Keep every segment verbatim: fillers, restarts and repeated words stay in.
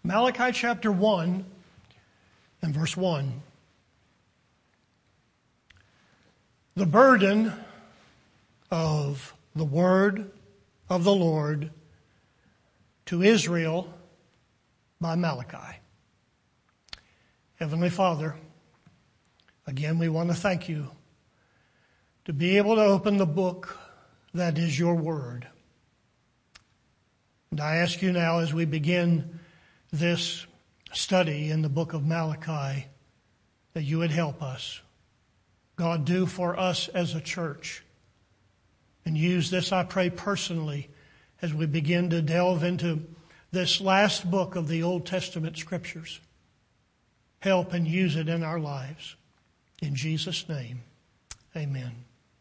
Malachi chapter one and verse one. The burden of the word of the Lord to Israel by Malachi. Heavenly Father, again we want to thank you to be able to open the book that is your word. And I ask you now as we begin this study in the book of Malachi that you would help us. God, do for us as a church. And use this, I pray, personally as we begin to delve into this last book of the Old Testament Scriptures. Help and use it in our lives. In Jesus' name, amen.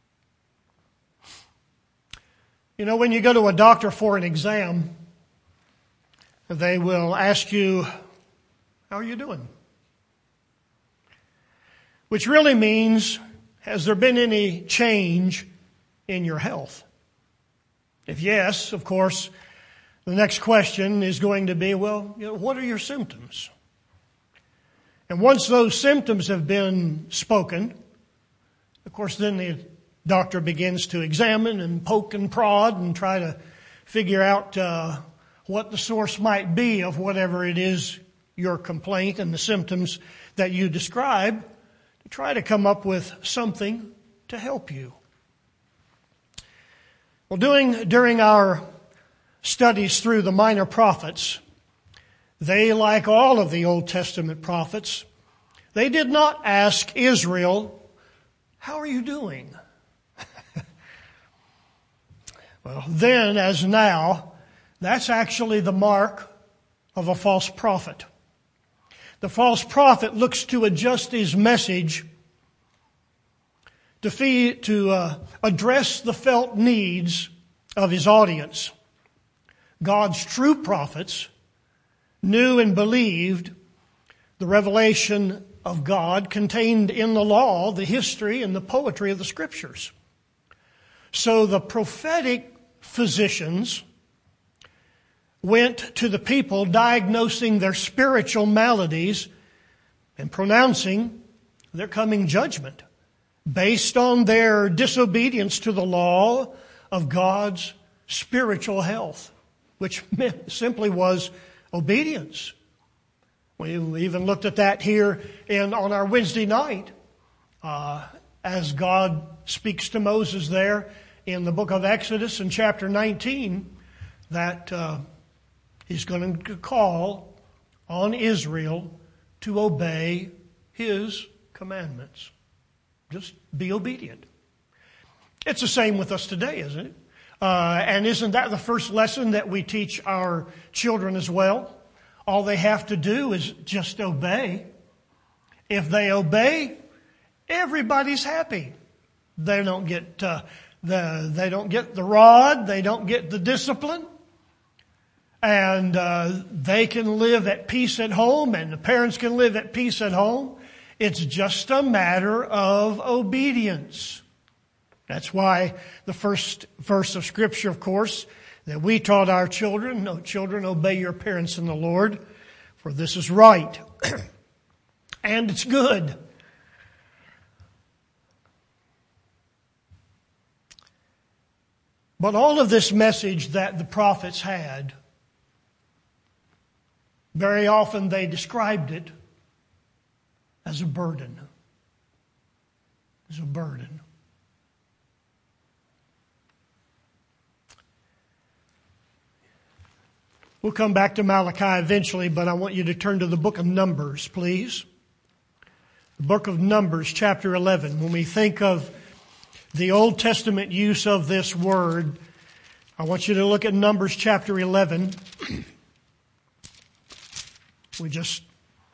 You know, when you go to a doctor for an exam, they will ask you, how are you doing? Which really means, has there been any change in your health? If yes, of course, the next question is going to be, well, you know, what are your symptoms? And once those symptoms have been spoken, of course, then the doctor begins to examine and poke and prod and try to figure out uh, what the source might be of whatever it is, your complaint and the symptoms that you describe, to try to come up with something to help you. Well, doing, during our studies through the minor prophets, they, like all of the Old Testament prophets, they did not ask Israel, how are you doing? Well, then as now, that's actually the mark of a false prophet. The false prophet looks to adjust his message to, feed, to uh, address the felt needs of his audience. God's true prophets knew and believed the revelation of God contained in the law, the history, and the poetry of the Scriptures. So the prophetic physicians went to the people diagnosing their spiritual maladies and pronouncing their coming judgment based on their disobedience to the law of God's spiritual health, which meant, simply was obedience. We even looked at that here in, on our Wednesday night uh, as God speaks to Moses there in the book of Exodus in chapter nineteen, that uh, he's going to call on Israel to obey his commandments. Just be obedient. It's the same with us today, isn't it? Uh, and isn't that the first lesson that we teach our children as well? All they have to do is just obey. If they obey, everybody's happy. They don't get uh, the they don't get the rod. They don't get the discipline. And uh, they can live at peace at home, and the parents can live at peace at home. It's just a matter of obedience. That's why the first verse of Scripture, of course, that we taught our children, no, children, obey your parents in the Lord, for this is right. And it's good. But all of this message that the prophets had, very often they described it as a burden. As a burden. We'll come back to Malachi eventually, but I want you to turn to the book of Numbers, please. The book of Numbers, chapter eleven. When we think of the Old Testament use of this word, I want you to look at Numbers chapter eleven. We just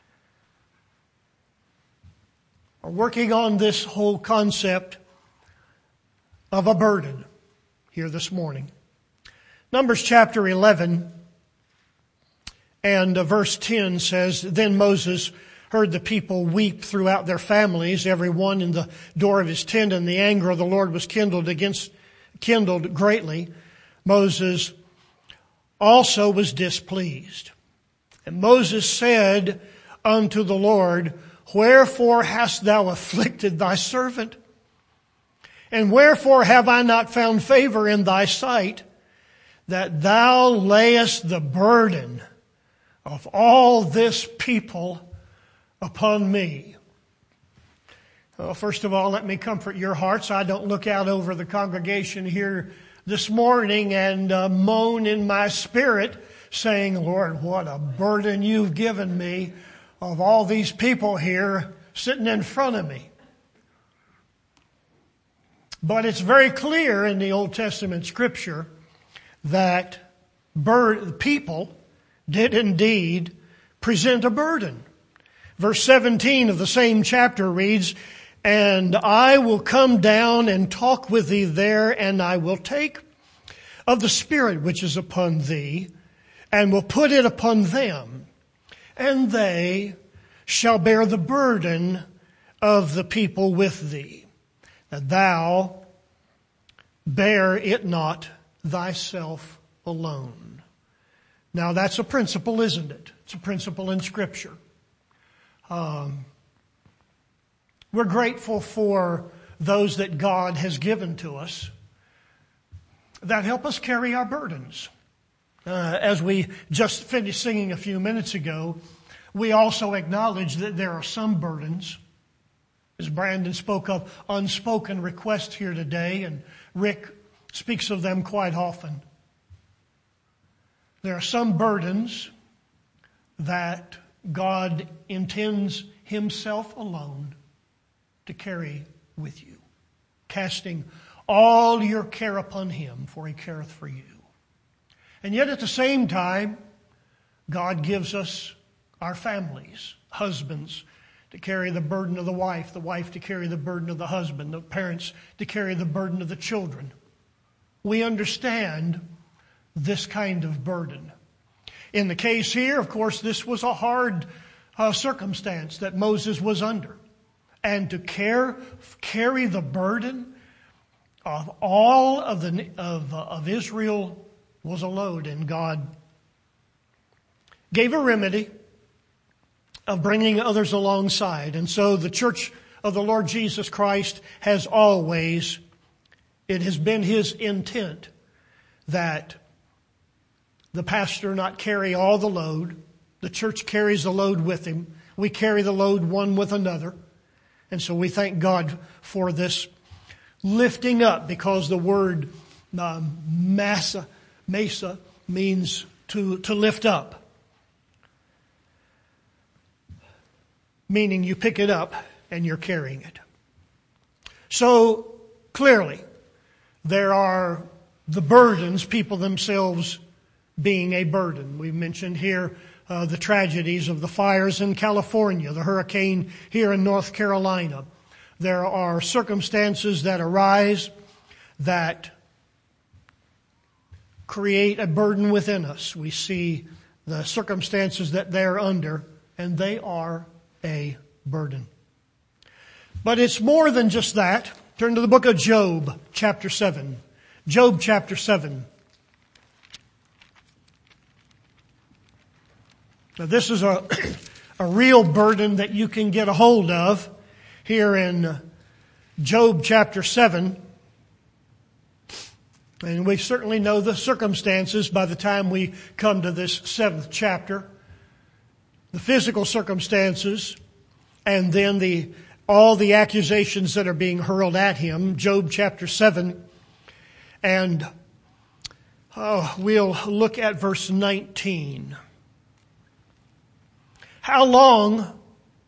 are working on this whole concept of a burden here this morning. Numbers chapter eleven and verse ten says, Then Moses heard the people weep throughout their families, every one in the door of his tent, and the anger of the Lord was kindled against, kindled greatly. Moses also was displeased. And Moses said unto the Lord, Wherefore hast thou afflicted thy servant? And wherefore have I not found favor in thy sight, that thou layest the burden of all this people upon me? Well, first of all, let me comfort your hearts. I don't look out over the congregation here this morning and uh, moan in my spirit, saying, Lord, what a burden you've given me of all these people here sitting in front of me. But it's very clear in the Old Testament Scripture that bird, people did indeed present a burden. Verse seventeen of the same chapter reads, And I will come down and talk with thee there, and I will take of the Spirit which is upon thee, and will put it upon them, and they shall bear the burden of the people with thee, that thou bear it not thyself alone. Now that's a principle, isn't it? It's a principle in Scripture. Um, we're grateful for those that God has given to us that help us carry our burdens. Uh, as we just finished singing a few minutes ago, we also acknowledge that there are some burdens. As Brandon spoke of unspoken requests here today, and Rick speaks of them quite often. There are some burdens that God intends Himself alone to carry with you, casting all your care upon Him, for He careth for you. And yet at the same time, God gives us our families, husbands to carry the burden of the wife, the wife to carry the burden of the husband, the parents to carry the burden of the children. We understand this kind of burden. In the case here, of course, this was a hard uh, circumstance that Moses was under. And to care, carry the burden of all of, the, of, uh, of Israel was a load, and God gave a remedy of bringing others alongside. And so the church of the Lord Jesus Christ has always, it has been His intent that the pastor not carry all the load. The church carries the load with him. We carry the load one with another. And so we thank God for this lifting up, because the word um, massa, mesa means to, to lift up. Meaning you pick it up and you're carrying it. So clearly, there are the burdens, people themselves being a burden. We mentioned here uh, the tragedies of the fires in California, the hurricane here in North Carolina. There are circumstances that arise that create a burden within us. We see the circumstances that they're under, and they are a burden. But it's more than just that. Turn to the book of Job, chapter seven. Job, chapter seven. Now, this is a, a real burden that you can get a hold of here in Job, chapter seven. And we certainly know the circumstances by the time we come to this seventh chapter. The physical circumstances, and then the all the accusations that are being hurled at him. Job chapter seven. And oh, we'll look at verse nineteen. How long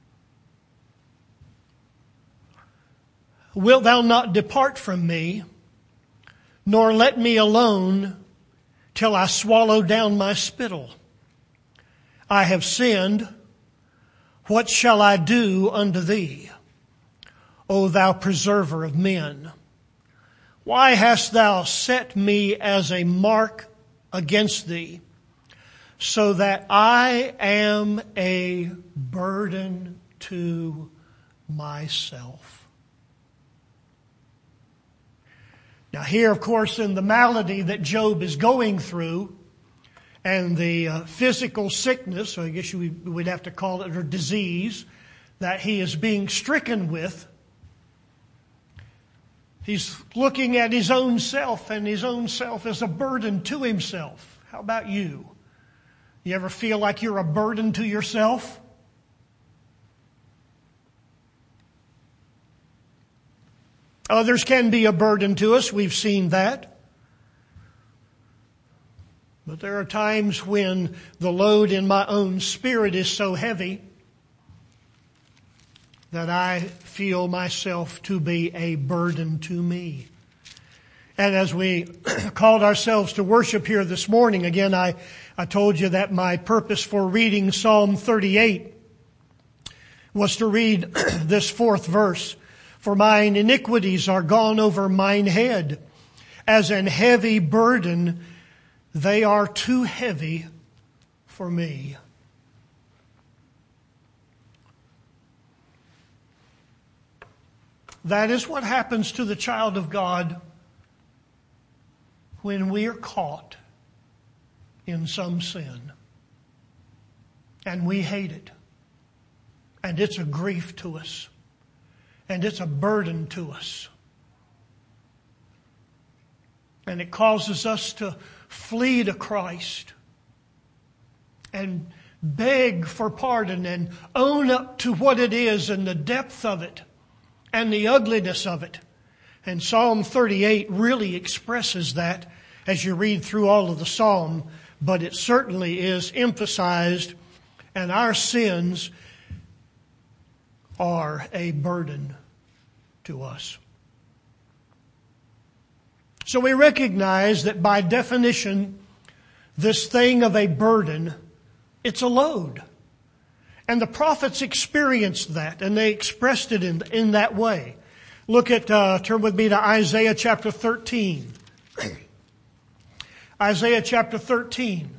wilt thou not depart from me, nor let me alone till I swallow down my spittle? I have sinned. What shall I do unto thee, O thou preserver of men? Why hast thou set me as a mark against thee, so that I am a burden to myself? Now here, of course, in the malady that Job is going through, and the uh, physical sickness, so I guess you would have to call it a disease, that he is being stricken with. He's looking at his own self, and his own self is a burden to himself. How about you? You ever feel like you're a burden to yourself? Others can be a burden to us. We've seen that. But there are times when the load in my own spirit is so heavy that I feel myself to be a burden to me. And as we called ourselves to worship here this morning, again, I, I told you that my purpose for reading Psalm thirty-eight was to read this fourth verse. For mine iniquities are gone over mine head, as an heavy burden they are too heavy for me. That is what happens to the child of God when we are caught in some sin. And we hate it. And it's a grief to us. And it's a burden to us. And it causes us to flee to Christ and beg for pardon and own up to what it is and the depth of it and the ugliness of it. And Psalm thirty-eight really expresses that as you read through all of the psalm, but it certainly is emphasized, and our sins are a burden to us. So we recognize that by definition, this thing of a burden, it's a load. And the prophets experienced that, and they expressed it in, in that way. Look at, uh, turn with me to Isaiah chapter thirteen. Isaiah chapter thirteen.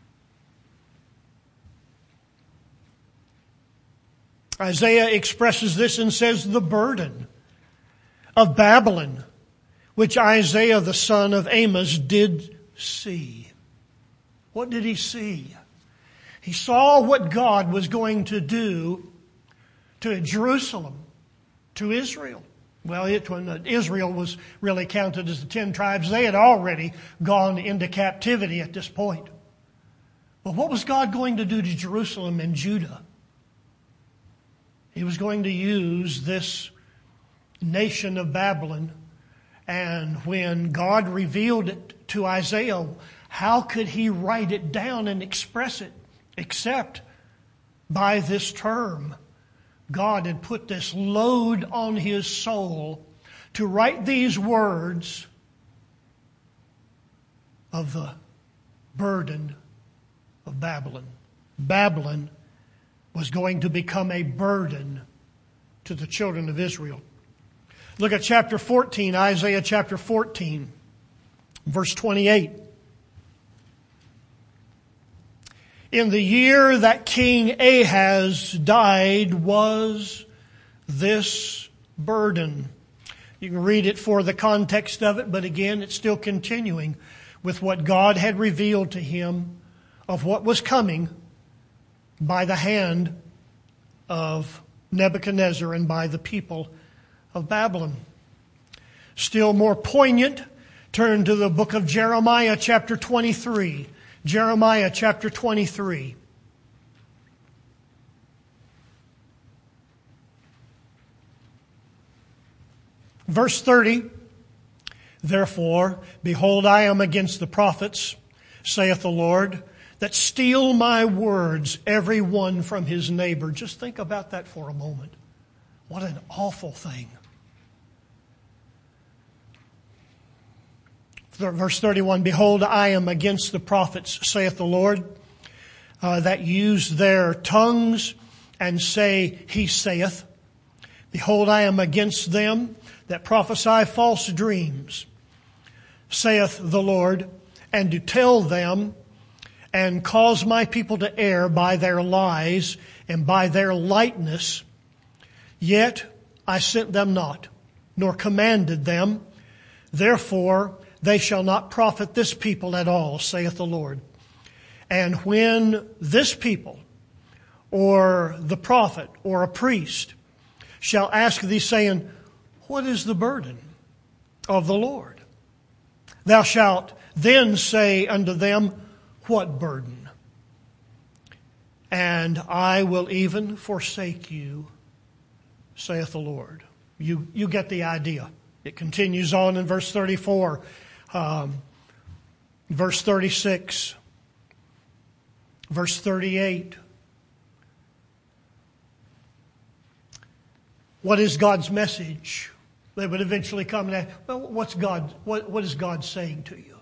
Isaiah expresses this and says, the burden of Babylon, which Isaiah the son of Amos did see. What did he see? He saw what God was going to do to Jerusalem, to Israel. Well, it, when Israel was really counted as the ten tribes, they had already gone into captivity at this point. But what was God going to do to Jerusalem and Judah? He was going to use this nation of Babylon. And when God revealed it to Isaiah, how could he write it down and express it except by this term? God had put this load on his soul to write these words of the burden of Babylon. Babylon was going to become a burden to the children of Israel. Look at chapter fourteen, Isaiah chapter fourteen, verse twenty-eight. In the year that King Ahaz died was this burden. You can read it for the context of it, but again, it's still continuing with what God had revealed to him of what was coming by the hand of Nebuchadnezzar and by the people of Babylon. Still more poignant, turn to the book of Jeremiah chapter twenty-three. Jeremiah chapter twenty-three. Verse thirty. Therefore, behold, I am against the prophets, saith the Lord, that steal my words, every one from his neighbor. Just think about that for a moment. What an awful thing. Verse thirty-one, behold, I am against the prophets, saith the Lord, uh, that use their tongues and say, he saith. Behold, I am against them that prophesy false dreams, saith the Lord, and do tell them, and cause my people to err by their lies and by their lightness. Yet I sent them not, nor commanded them. Therefore they shall not profit this people at all, saith the Lord. And when this people, or the prophet, or a priest, shall ask thee, saying, what is the burden of the Lord? Thou shalt then say unto them, what burden? And I will even forsake you, saith the Lord. You, you get the idea. It continues on in verse thirty-four, um, verse thirty-six, verse thirty-eight. What is God's message? They would eventually come and ask, well, what's God, what, what is God saying to you?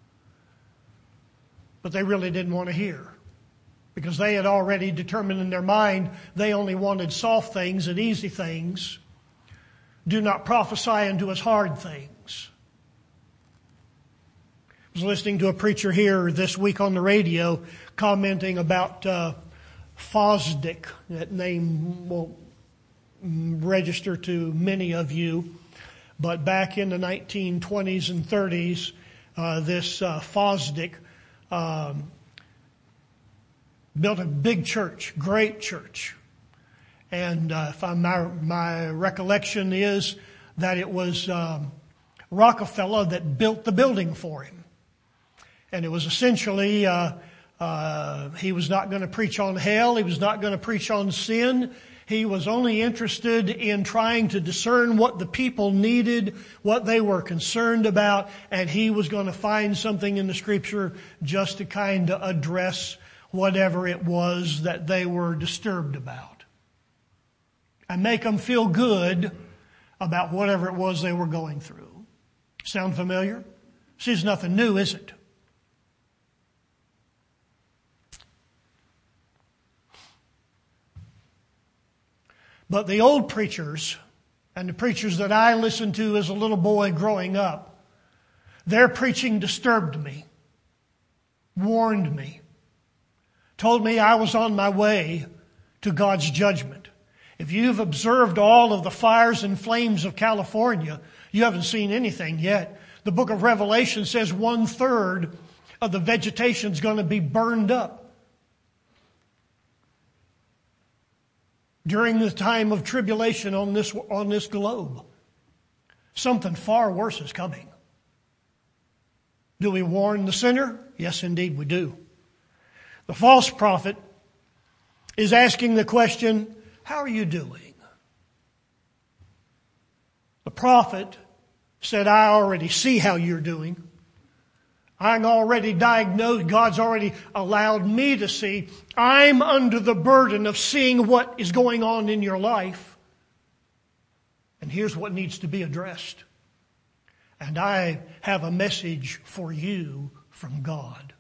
But they really didn't want to hear, because they had already determined in their mind they only wanted soft things and easy things. Do not prophesy unto us hard things. I was listening to a preacher here this week on the radio commenting about uh, Fosdick. That name won't register to many of you, but back in the nineteen twenties and thirties, uh, this uh, Fosdick um, built a big church, great church. And uh, if I, my, my recollection is that it was um, Rockefeller that built the building for him. And it was essentially, uh, uh, he was not going to preach on hell. He was not going to preach on sin. He was only interested in trying to discern what the people needed, what they were concerned about, and he was going to find something in the Scripture just to kind of address whatever it was that they were disturbed about. And make them feel good about whatever it was they were going through. Sound familiar? See, it's nothing new, is it? But the old preachers, and the preachers that I listened to as a little boy growing up, their preaching disturbed me, warned me, told me I was on my way to God's judgment. If you've observed all of the fires and flames of California, you haven't seen anything yet. The book of Revelation says one third of the vegetation is going to be burned up during the time of tribulation on this, on this globe. Something far worse is coming. Do we warn the sinner? Yes, indeed we do. The false prophet is asking the question, how are you doing? The prophet said, I already see how you're doing. I'm already diagnosed. God's already allowed me to see. I'm under the burden of seeing what is going on in your life. And here's what needs to be addressed. And I have a message for you from God.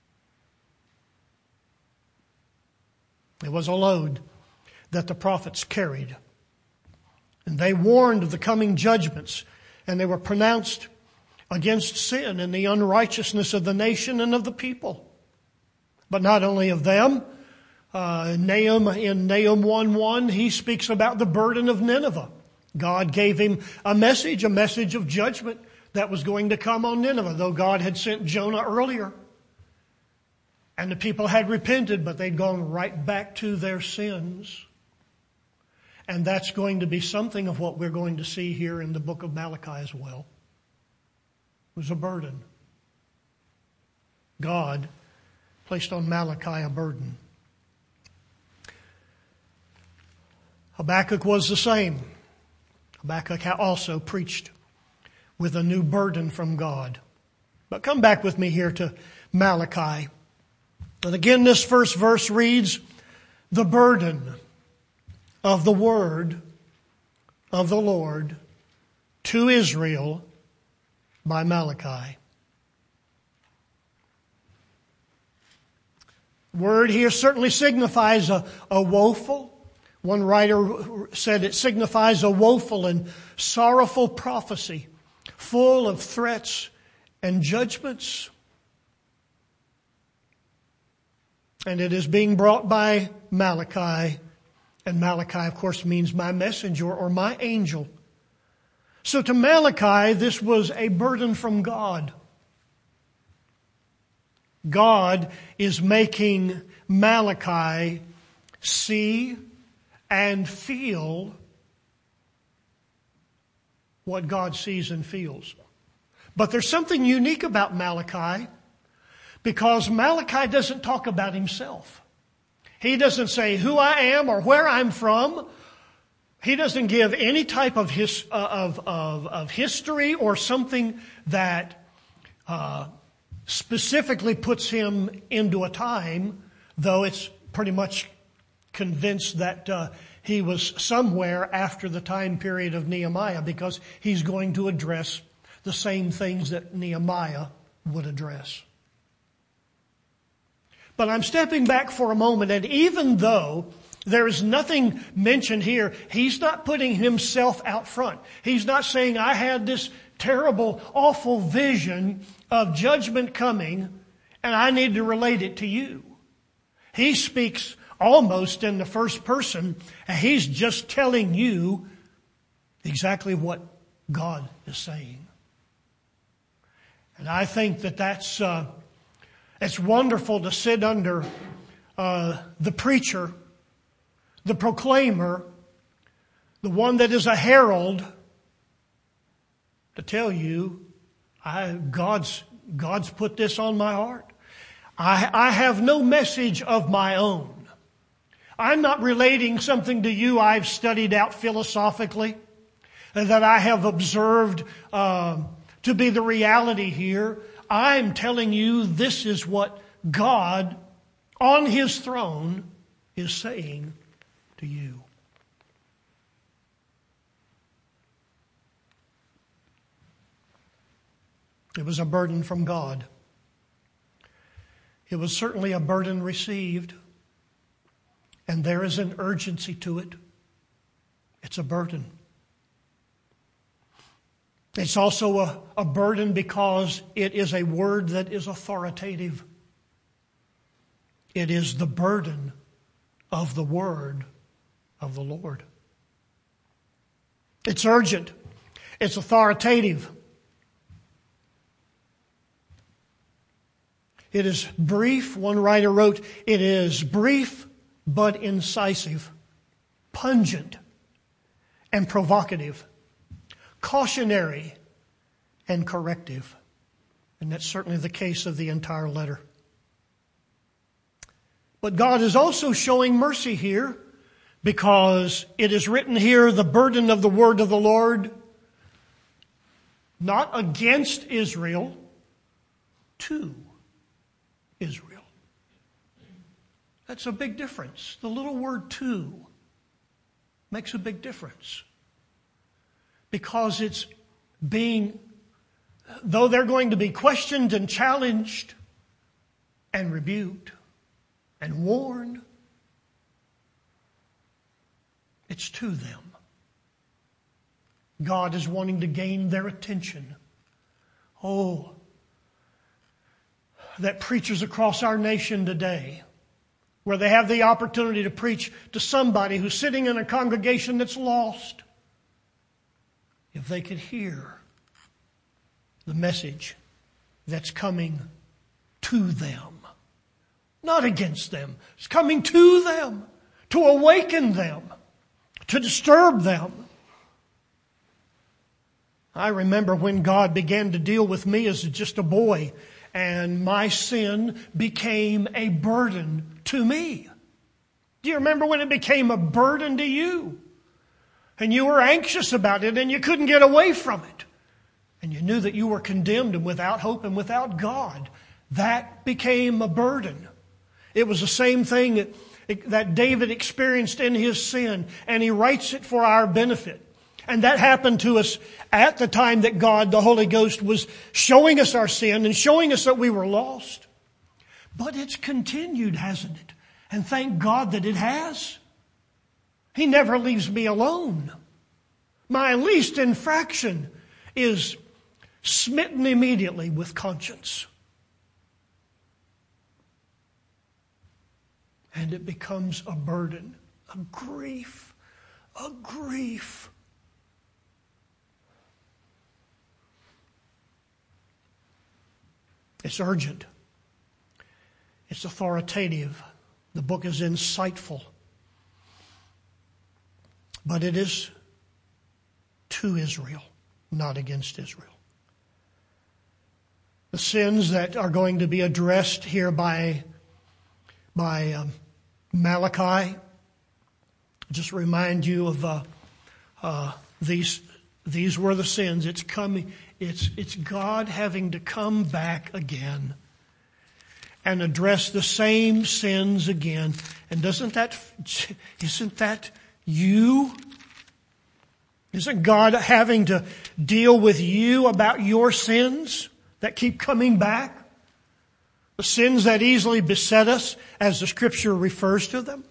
It was a load that the prophets carried. And they warned of the coming judgments, and they were pronounced against sin and the unrighteousness of the nation and of the people. But not only of them. Uh, Nahum, in Nahum one one, he speaks about the burden of Nineveh. God gave him a message, a message of judgment that was going to come on Nineveh, though God had sent Jonah earlier. And the people had repented, but they'd gone right back to their sins. And that's going to be something of what we're going to see here in the book of Malachi as well. It was a burden. God placed on Malachi a burden. Habakkuk was the same. Habakkuk also preached with a new burden from God. But come back with me here to Malachi. And again, this first verse reads, the burden of the word of the Lord to Israel by Malachi. Word here certainly signifies a, a woeful. One writer said it signifies a woeful and sorrowful prophecy, full of threats and judgments. And it is being brought by Malachi. And Malachi, of course, means my messenger or my angel. So to Malachi, this was a burden from God. God is making Malachi see and feel what God sees and feels. But there's something unique about Malachi, because Malachi doesn't talk about himself. He doesn't say who I am or where I'm from. He doesn't give any type of his, uh, of, of, of history or something that uh, specifically puts him into a time, though it's pretty much convinced that uh, he was somewhere after the time period of Nehemiah, because he's going to address the same things that Nehemiah would address. But I'm stepping back for a moment, and even though there is nothing mentioned here, he's not putting himself out front. He's not saying, I had this terrible, awful vision of judgment coming, and I need to relate it to you. He speaks almost in the first person, and he's just telling you exactly what God is saying. And I think that that's uh, it's wonderful to sit under uh, the preacher, the proclaimer, the one that is a herald, to tell you, I, God's God's put this on my heart. I, I have no message of my own. I'm not relating something to you I've studied out philosophically, that I have observed uh, to be the reality here. I'm telling you this is what God on His throne is saying to you. It was a burden from God. It was certainly a burden received. And there is an urgency to it. It's a burden. It's also a, a burden because it is a word that is authoritative. It is the burden of the word of the Lord. It's urgent. It's authoritative. It is brief. One writer wrote, it is brief but incisive, pungent and provocative, cautionary and corrective. And that's certainly the case of the entire letter. But God is also showing mercy here, because it is written here, the burden of the word of the Lord, not against Israel, to Israel. That's a big difference. The little word "to" makes a big difference. Because it's being, though they're going to be questioned and challenged and rebuked and warned, it's to them. God is wanting to gain their attention. Oh, that preachers across our nation today, where they have the opportunity to preach to somebody who's sitting in a congregation that's lost, if they could hear the message that's coming to them, not against them, it's coming to them, to awaken them, to disturb them. I remember when God began to deal with me as just a boy, and my sin became a burden to me. Do you remember when it became a burden to you? And you were anxious about it and you couldn't get away from it. And you knew that you were condemned and without hope and without God. That became a burden. It was the same thing that David experienced in his sin, and he writes it for our benefit. And that happened to us at the time that God, the Holy Ghost, was showing us our sin and showing us that we were lost. But it's continued, hasn't it? And thank God that it has. He never leaves me alone. My least infraction is smitten immediately with conscience. And it becomes a burden, a grief, a grief. It's urgent. It's authoritative. The book is insightful. But it is to Israel, not against Israel. The sins that are going to be addressed here by, by um, Malachi, just remind you of uh, uh, these. These were the sins. It's coming. It's it's God having to come back again and address the same sins again. And doesn't that isn't that you? Isn't God having to deal with you about your sins that keep coming back? The sins that easily beset us, as the Scripture refers to them.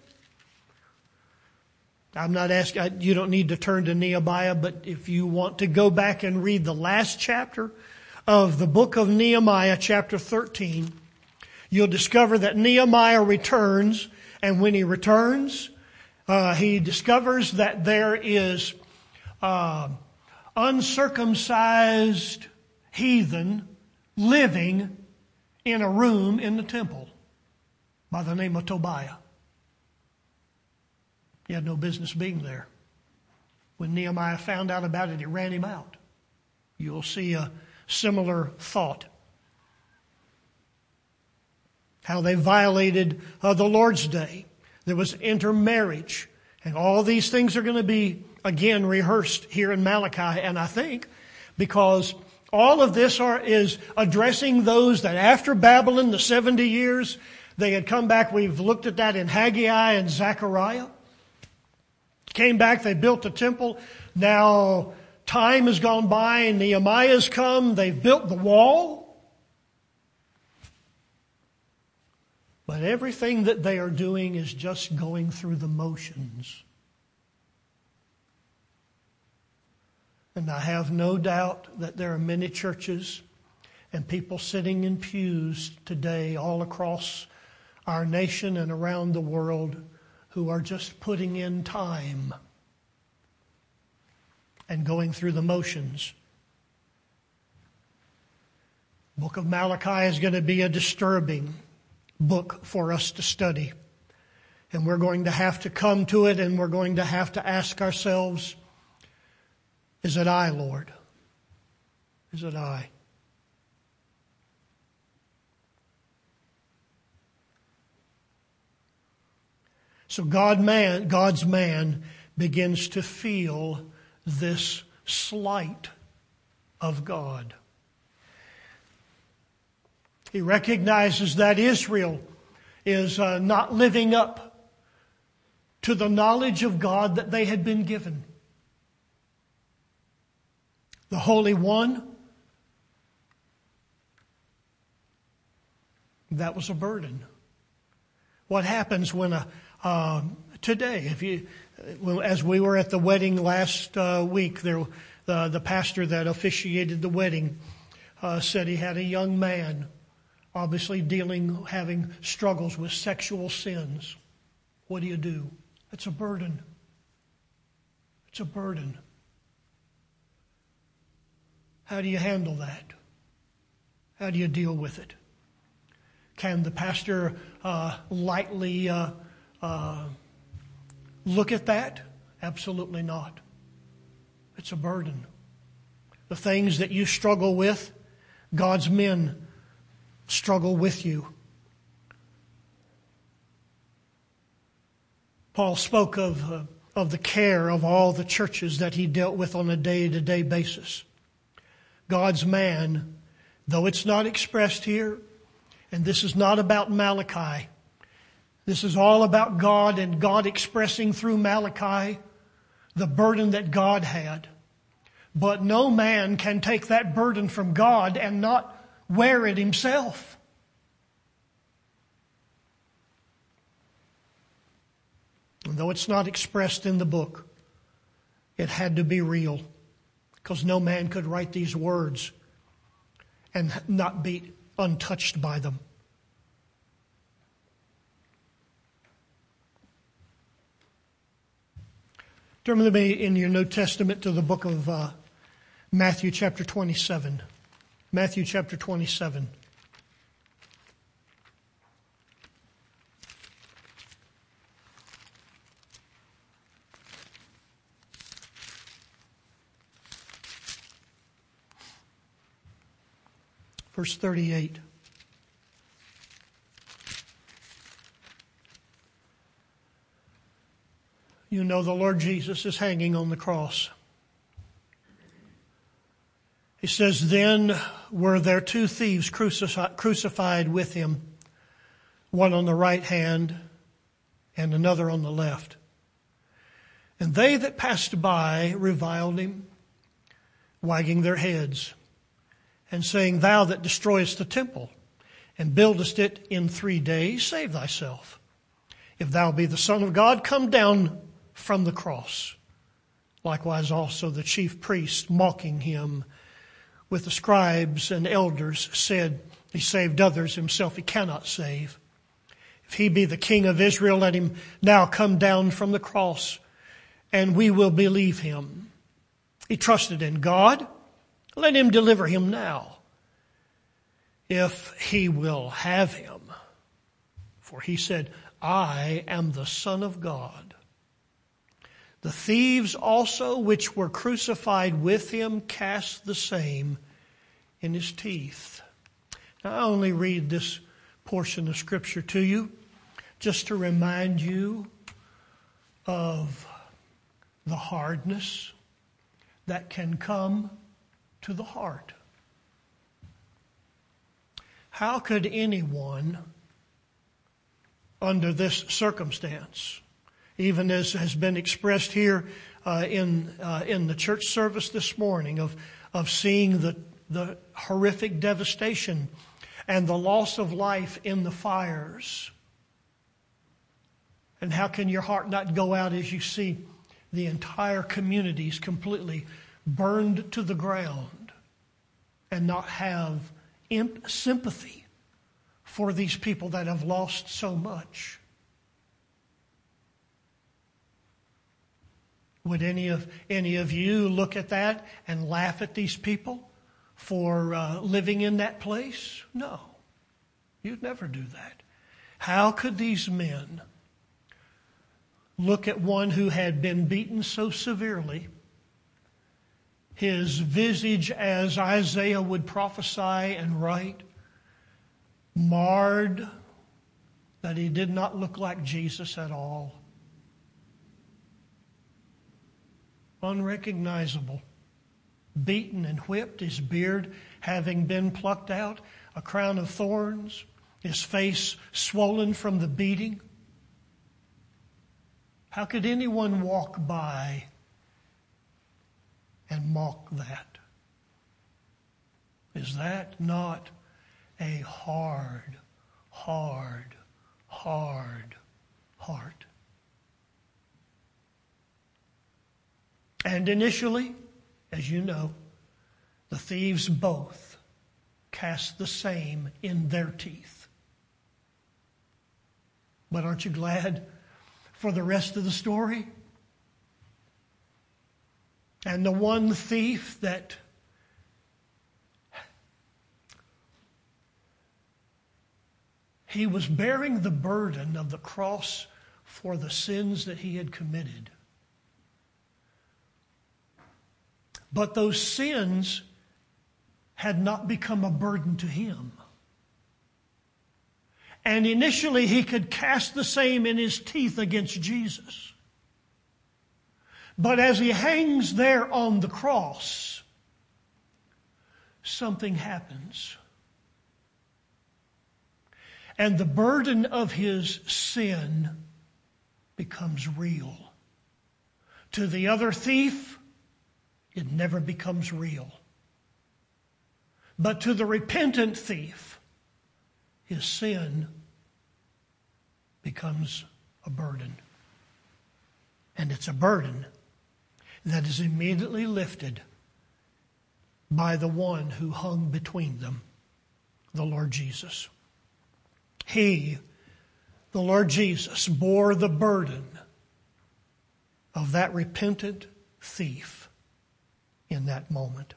I'm not asking, you don't need to turn to Nehemiah, but if you want to go back and read the last chapter of the book of Nehemiah, chapter thirteen, you'll discover that Nehemiah returns, and when he returns, uh, he discovers that there is uh, uncircumcised heathen living in a room in the temple by the name of Tobiah. He had no business being there. When Nehemiah found out about it, he ran him out. You'll see a similar thought. How they violated uh, the Lord's Day. There was intermarriage. And all these things are going to be, again, rehearsed here in Malachi. And I think because all of this are, is addressing those that after Babylon, the seventy years, they had come back. We've looked at that in Haggai and Zechariah. Came back, they built the temple. Now time has gone by and Nehemiah's come. They've built the wall. But everything that they are doing is just going through the motions. And I have no doubt that there are many churches and people sitting in pews today all across our nation and around the world who are just putting in time and going through the motions. The book of Malachi is going to be a disturbing book for us to study. And we're going to have to come to it and we're going to have to ask ourselves, is it I, Lord? Is it I? So God man, God's man begins to feel this slight of God. He recognizes that Israel is uh, not living up to the knowledge of God that they had been given. The Holy One, that was a burden. What happens when a Uh, today, if you, as we were at the wedding last uh, week, there, uh, the pastor that officiated the wedding uh, said he had a young man, obviously dealing, having struggles with sexual sins. What do you do? It's a burden. It's a burden. How do you handle that? How do you deal with it? Can the pastor uh, lightly uh, Uh, look at that? Absolutely not. It's a burden. The things that you struggle with, God's men struggle with you. Paul spoke of, uh, of the care of all the churches that he dealt with on a day-to-day basis. God's man, though it's not expressed here, and this is not about Malachi, this is all about God and God expressing through Malachi the burden that God had. But no man can take that burden from God and not wear it himself. And though it's not expressed in the book, it had to be real, because no man could write these words and not be untouched by them. Turn with me in your New Testament to the book of uh, Matthew chapter twenty-seven. Matthew chapter twenty-seven. verse thirty-eight. You know the Lord Jesus is hanging on the cross. He says, then were there two thieves crucified with him, one on the right hand and another on the left. And they that passed by reviled him, wagging their heads, and saying, thou that destroyest the temple and buildest it in three days, save thyself. If thou be the Son of God, come down from the cross. Likewise also the chief priests, mocking him with the scribes and elders, said, he saved others, himself he cannot save. If he be the King of Israel, let him now come down from the cross, and we will believe him. He trusted in God. Let him deliver him now, if he will have him. For he said, I am the Son of God. The thieves also which were crucified with him cast the same in his teeth. Now, I only read this portion of Scripture to you just to remind you of the hardness that can come to the heart. How could anyone under this circumstance, even as has been expressed here uh, in uh, in the church service this morning, of of seeing the the horrific devastation and the loss of life in the fires, and how can your heart not go out as you see the entire communities completely burned to the ground, and not have imp- sympathy for these people that have lost so much? Would any of any of you look at that and laugh at these people for uh, living in that place? No, you'd never do that. How could these men look at one who had been beaten so severely, his visage, as Isaiah would prophesy and write, marred, that he did not look like Jesus at all? Unrecognizable, beaten and whipped, his beard having been plucked out, a crown of thorns, his face swollen from the beating. How could anyone walk by and mock that? Is that not a hard, hard, hard heart? And initially, as you know, the thieves both cast the same in their teeth. But aren't you glad for the rest of the story? And the one thief that he was bearing the burden of the cross for the sins that he had committed. But those sins had not become a burden to him. And initially he could cast the same in his teeth against Jesus. But as he hangs there on the cross, something happens. And the burden of his sin becomes real. To the other thief, it never becomes real. But to the repentant thief, his sin becomes a burden. And it's a burden that is immediately lifted by the one who hung between them, the Lord Jesus. He, the Lord Jesus, bore the burden of that repentant thief in that moment.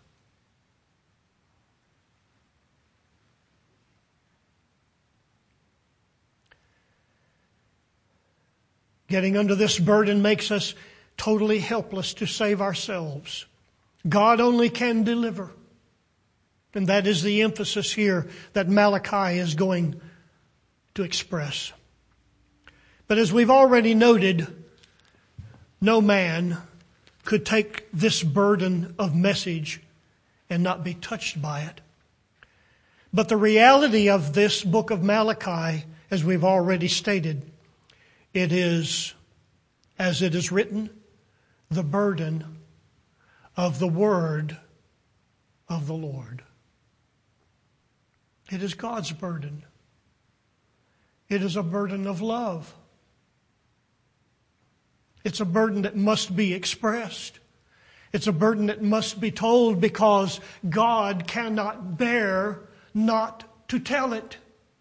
Getting under this burden makes us totally helpless to save ourselves. God only can deliver. And that is the emphasis here that Malachi is going to express. But as we've already noted, no man could take this burden of message and not be touched by it. But the reality of this book of Malachi, as we've already stated, it is, as it is written, the burden of the word of the Lord. It is God's burden. It is a burden of love. It's a burden that must be expressed. It's a burden that must be told because God cannot bear not to tell it.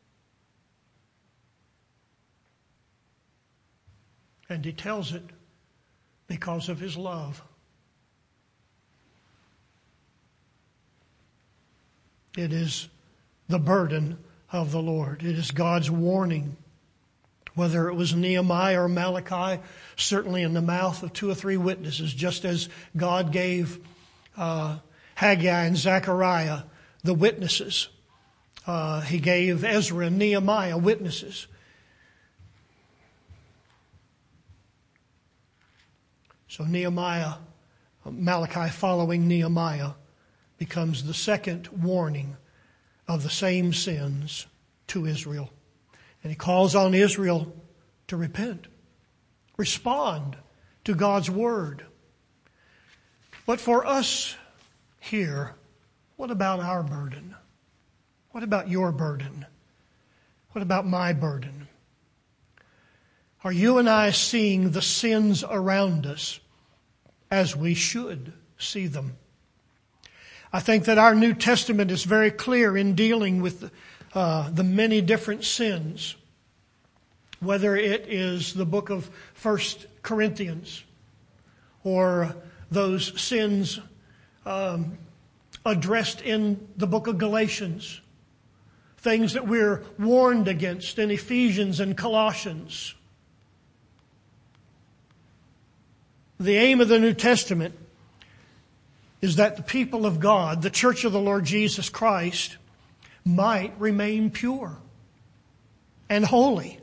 And He tells it because of His love. It is the burden of the Lord. It is God's warning. Whether it was Nehemiah or Malachi, certainly in the mouth of two or three witnesses, just as God gave uh, Haggai and Zechariah the witnesses. Uh, he gave Ezra and Nehemiah witnesses. So Nehemiah, Malachi following Nehemiah, becomes the second warning of the same sins to Israel. And he calls on Israel to repent, respond to God's word. But for us here, what about our burden? What about your burden? What about my burden? Are you and I seeing the sins around us as we should see them? I think that our New Testament is very clear in dealing with uh, the many different sins. Whether it is the book of First Corinthians or those sins um, addressed in the book of Galatians. Things that we're warned against in Ephesians and Colossians. The aim of the New Testament is that the people of God, the church of the Lord Jesus Christ, might remain pure and holy.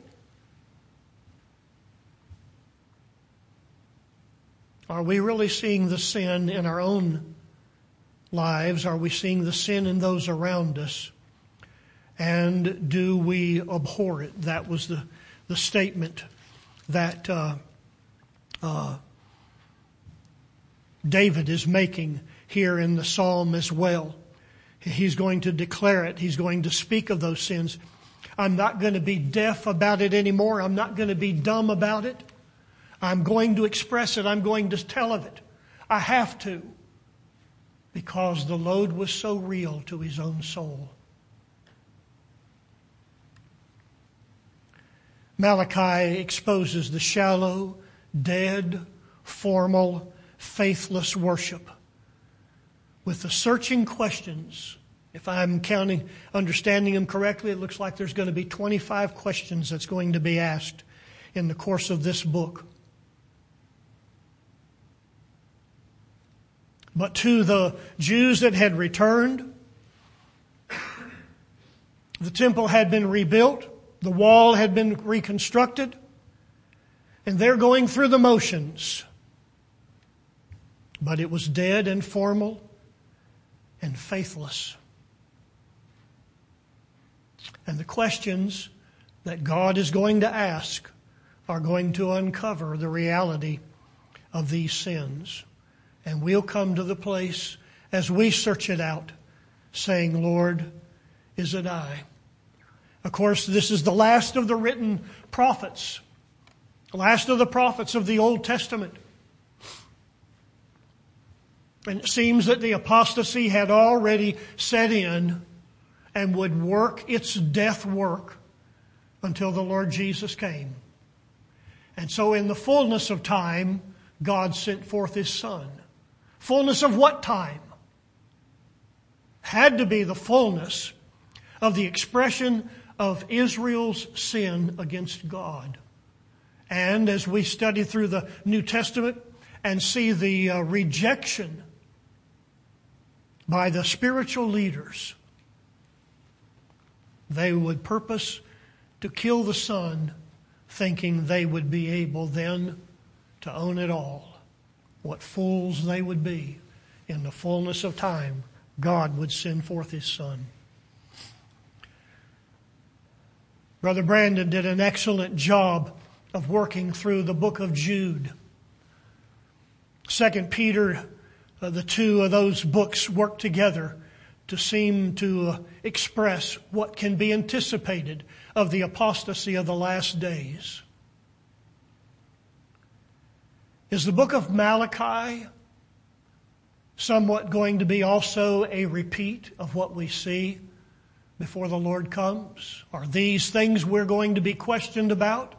Are we really seeing the sin in our own lives? Are we seeing the sin in those around us? And do we abhor it? That was the, the statement that uh, uh, David is making here in the psalm as well. He's going to declare it. He's going to speak of those sins. I'm not going to be deaf about it anymore. I'm not going to be dumb about it. I'm going to express it. I'm going to tell of it. I have to. Because the load was so real to his own soul. Malachi exposes the shallow, dead, formal, faithless worship with the searching questions. If I'm counting, understanding them correctly, it looks like there's going to be twenty-five questions that's going to be asked in the course of this book. But to the Jews that had returned, the temple had been rebuilt, the wall had been reconstructed, and they're going through the motions. But it was dead and formal and faithless. And the questions that God is going to ask are going to uncover the reality of these sins. And we'll come to the place as we search it out, saying, Lord, is it I? Of course, this is the last of the written prophets, the last of the prophets of the Old Testament. And it seems that the apostasy had already set in and would work its death work until the Lord Jesus came. And so in the fullness of time, God sent forth His Son. Fullness of what time? Had to be the fullness of the expression of Israel's sin against God. And as we study through the New Testament and see the uh, rejection by the spiritual leaders, they would purpose to kill the Son, thinking they would be able then to own it all. What fools they would be. In the fullness of time, God would send forth His Son. Brother Brandon did an excellent job of working through the book of Jude. Second Peter, uh, the two of those books work together to seem to uh, express what can be anticipated of the apostasy of the last days. Is the book of Malachi somewhat going to be also a repeat of what we see before the Lord comes? Are these things we're going to be questioned about?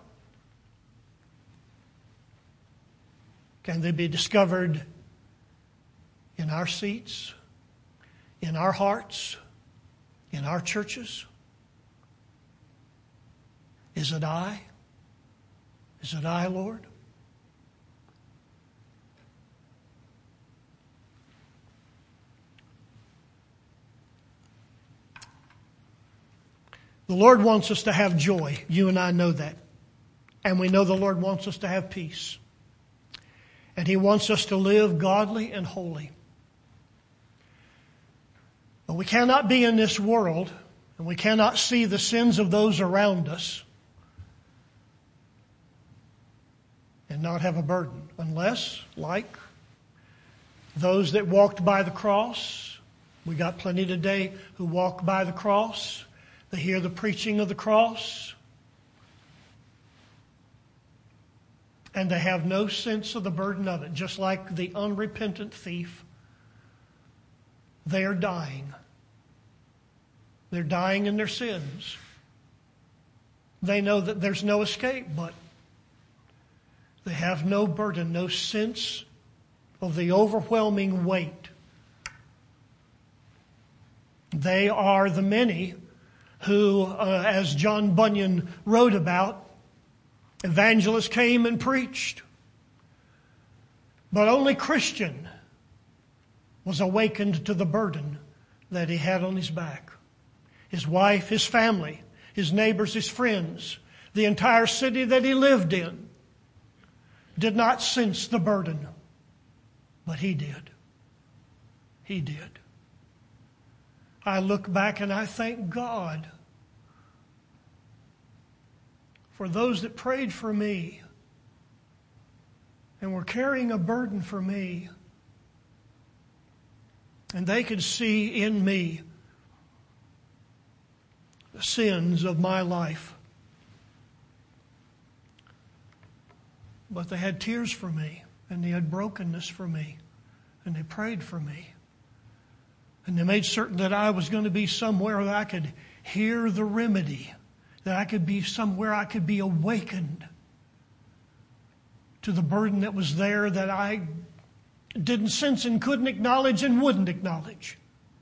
Can they be discovered in our seats, in our hearts, in our churches? Is it I? Is it I, Lord? The Lord wants us to have joy. You and I know that. And we know the Lord wants us to have peace. And He wants us to live godly and holy. But we cannot be in this world, and we cannot see the sins of those around us and not have a burden, unless, like those that walked by the cross, we got plenty today who walk by the cross, they hear the preaching of the cross, and they have no sense of the burden of it. Just like the unrepentant thief, they are dying. They're dying in their sins. They know that there's no escape, but they have no burden, no sense of the overwhelming weight. They are the many who, uh, as John Bunyan wrote about, evangelists came and preached. But only Christian was awakened to the burden that he had on his back. His wife, his family, his neighbors, his friends, the entire city that he lived in did not sense the burden. But he did. He did. I look back and I thank God for those that prayed for me and were carrying a burden for me. And they could see in me the sins of my life. But they had tears for me, and they had brokenness for me, and they prayed for me. And they made certain that I was going to be somewhere that I could hear the remedy, that I could be somewhere I could be awakened to the burden that was there that I didn't sense and couldn't acknowledge and wouldn't acknowledge.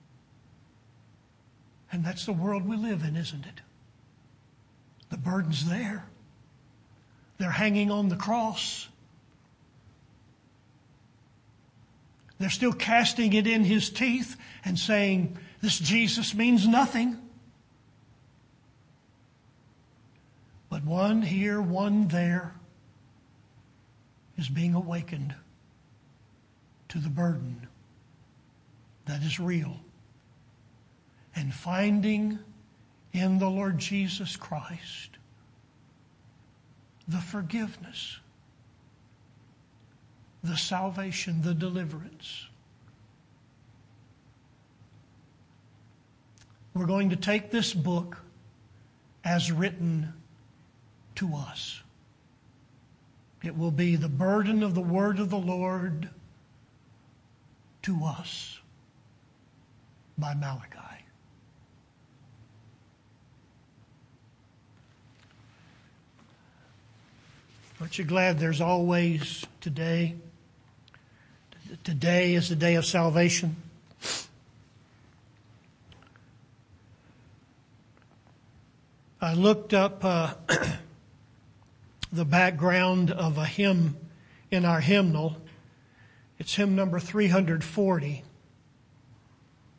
And that's the world we live in, isn't it? The burden's there. They're hanging on the cross. They're still casting it in His teeth and saying, this Jesus means nothing. But one here, one there is being awakened to the burden that is real. And finding in the Lord Jesus Christ the forgiveness, the salvation, the deliverance. We're going to take this book as written to us. It will be the burden of the word of the Lord to us by Malachi. Aren't you glad there's always today? Today is the day of salvation. I looked up uh, the background of a hymn in our hymnal. It's hymn number three hundred forty.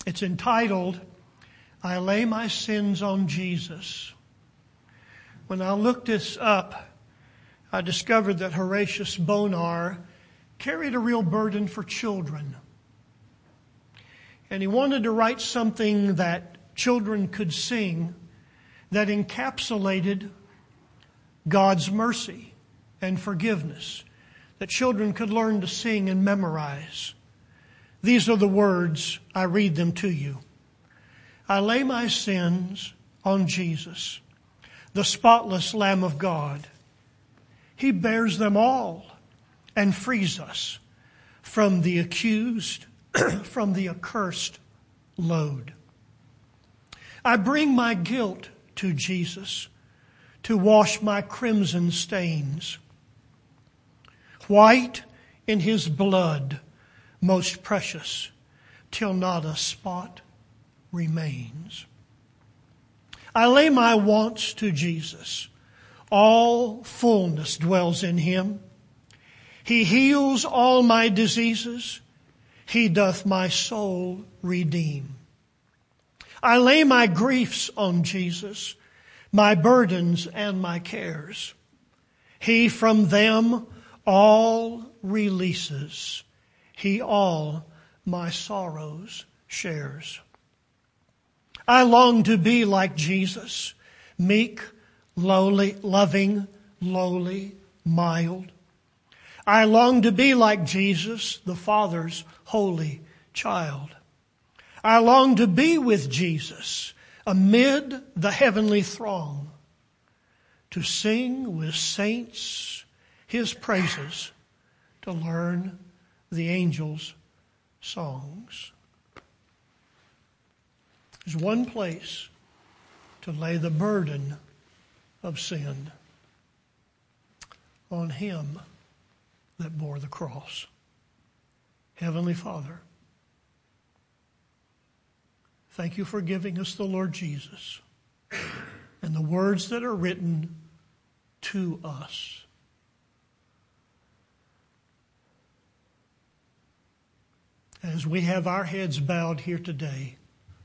It's entitled, I Lay My Sins on Jesus. When I looked this up, I discovered that Horatius Bonar carried a real burden for children. And he wanted to write something that children could sing that encapsulated God's mercy and forgiveness, that children could learn to sing and memorize. These are the words. I read them to you. I lay my sins on Jesus, the spotless Lamb of God. He bears them all and frees us from the accused, from the accursed load. I bring my guilt to Jesus to wash my crimson stains. White in his blood, most precious, till not a spot remains. I lay my wants to Jesus. All fullness dwells in him. He heals all my diseases. He doth my soul redeem. I lay my griefs on Jesus, my burdens and my cares. He from them all releases. He all my sorrows shares. I long to be like Jesus, meek, lowly, loving, lowly, mild. I long to be like Jesus, the Father's holy child. I long to be with Jesus amid the heavenly throng, to sing with saints his praises, to learn the angels' songs. There's one place to lay the burden of sin, on him that bore the cross. Heavenly Father, thank you for giving us the Lord Jesus and the words that are written to us. As we have our heads bowed here today,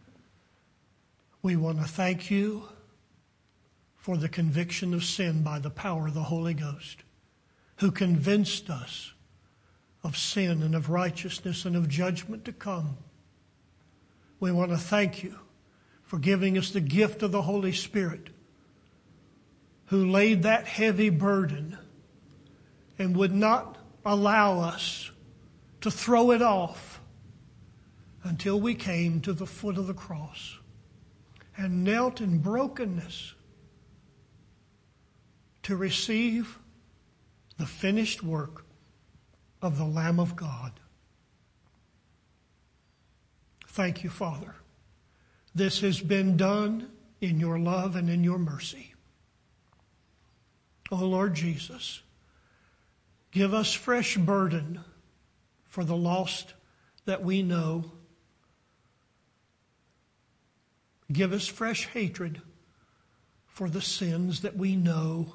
we want to thank you for the conviction of sin by the power of the Holy Ghost, who convinced us of sin and of righteousness and of judgment to come. We want to thank you for giving us the gift of the Holy Spirit, who laid that heavy burden and would not allow us to throw it off until we came to the foot of the cross and knelt in brokenness to receive the finished work of the Lamb of God. Thank you, Father. This has been done in your love and in your mercy. Oh, Lord Jesus, give us fresh burden for the lost that we know. Give us fresh hatred for the sins that we know.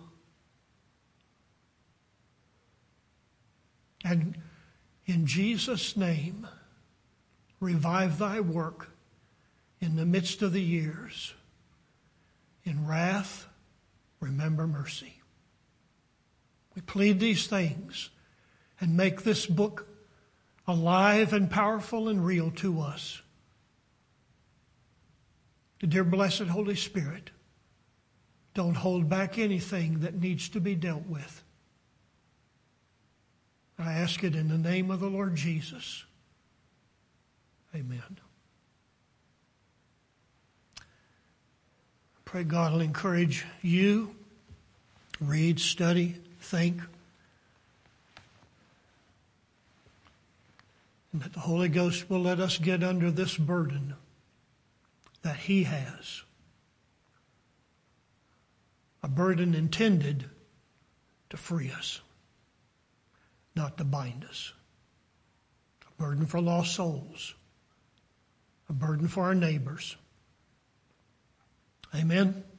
And in Jesus' name, revive thy work in the midst of the years. In wrath, remember mercy. We plead these things and make this book alive and powerful and real to us. Dear blessed Holy Spirit, don't hold back anything that needs to be dealt with. I ask it in the name of the Lord Jesus. Amen. Pray God will encourage you. Read, study, think. And that the Holy Ghost will let us get under this burden that he has. A burden intended to free us, not to bind us. A burden for lost souls. A burden for our neighbors. Amen.